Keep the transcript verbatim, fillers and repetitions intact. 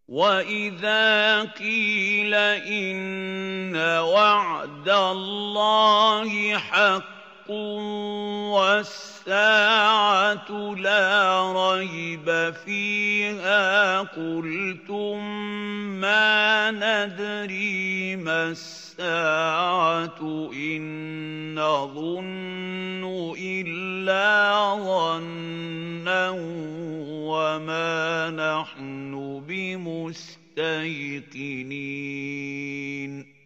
وَإِذَا قِيلَ إِنَّ وَعْدَ اللَّهِ حَقٌّ وَالسَّاعَةُ لَا رَيْبَ فِيهَا قُلْتُم مَّا نَدْرِي مَا السَّاعَةُ إِن نَّظُنُّ إِلَّا ظَنًّا وَمَا نَحْنُ بِمُسْتَيْقِنِينَ